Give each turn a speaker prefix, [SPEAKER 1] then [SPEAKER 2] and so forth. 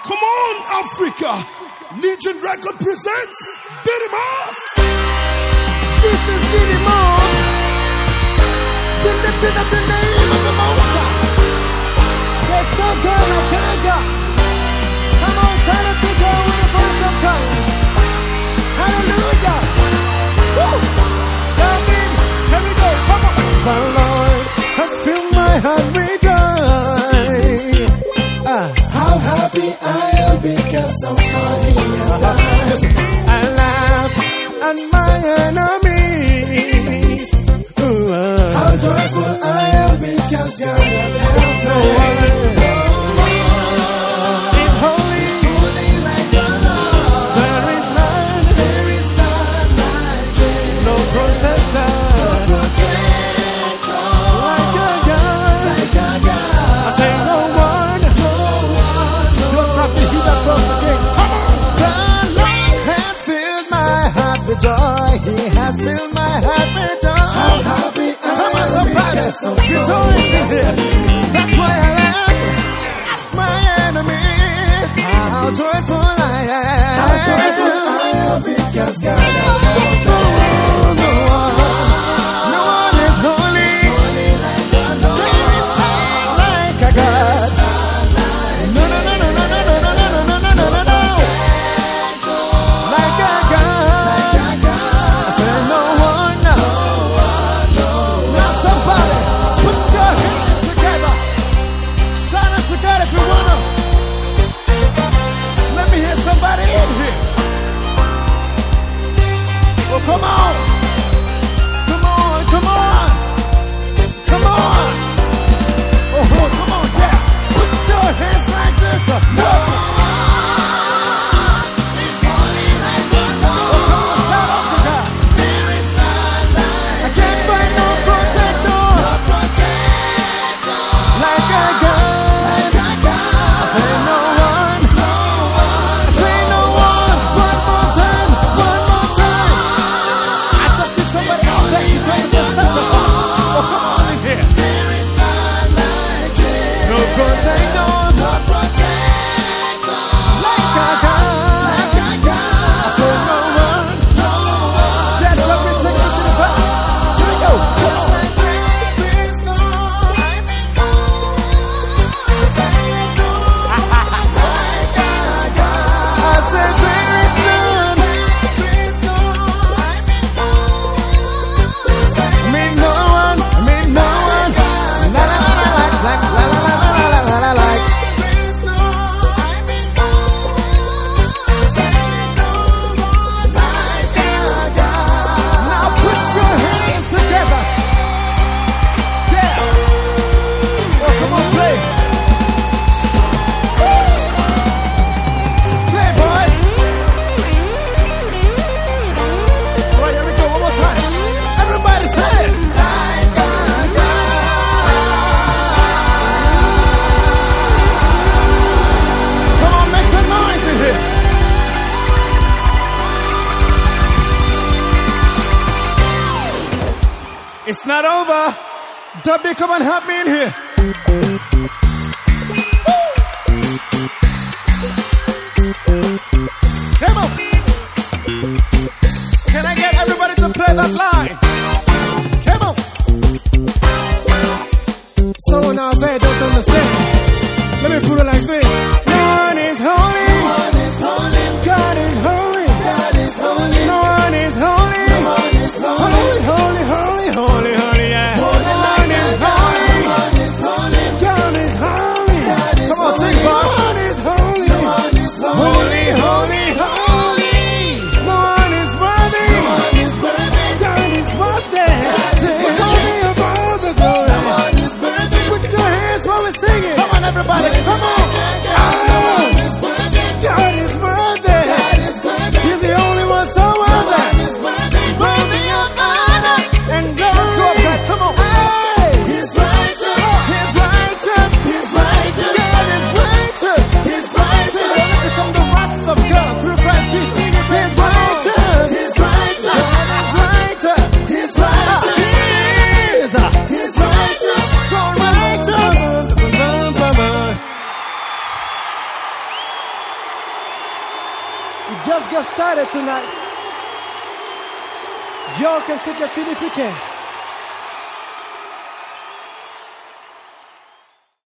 [SPEAKER 1] Come on, Africa. Legion Record presents Didymos.
[SPEAKER 2] This is Didymos. We're lifting up the name of the Most High. There's no God like our God. Come on, try to take on with the voice of praise. Hallelujah. Woo! David, here we go. Come on. The Lord has filled my heart with joy. How happy I am because of what He has done. I laugh at my enemies. How joyful I am because God has helped me. He's holy like the Lord. There is none like Him. No protector like a God. I say no one. Don't try to hear that verse again. The Lord has filled my heart with joy. He has filled my heart with joy. How happy I am because of rejoice in Him. That's why I laugh at my enemies. How joyful I am. How joyful I am because God has helped me. No one is holy like the Lord. There is none like a God. No. Like a God. I said no one. Now somebody put your hands together. Shout out to God if you wanna. Let me hear somebody in here. Oh, come on. Oh, come on, yeah. Put your hands like this. No. He's holy like the Lord. Oh, come on, shout out to God. There is none like I can't find no protector. Like a God. I say no one. I say no one. One more time. I just need somebody out there to try to testify. Oh, come on in here. There is none like Him. No protector. Like a God. I say no one. That's what we take us to the back. Here we go. I said there is none. Me no one. La la la like. Now put your hands together. Yeah. Oh, come on, play. Play, boy. All right, here we go. One more time. Everybody say it. Come on, make some noise in here. It's not over. Dubby, come and help me in here. Come on. Can I get everybody to play that line? Come on. Someone out there don't understand. Let me put it like this. No one is holy. God is holy. No one is holy. Holy, yeah. No one is holy. God is holy. Come on, sing, boy. No one is holy. Holy. No one is worthy. God is worthy. Sing worthy of all the glory. Put your hands while we sing it. Come on, everybody. Come on. God is worthy. He's the only one so worthy. Worthy of honor and glory. Let's go, guys. Come on. Hey. He's righteous. God is righteous. He's become the righteous of God through Christ Jesus. He's righteous. God is righteous. He's righteous. So righteous. We just got started tonight. Y'all can take a seat if you can.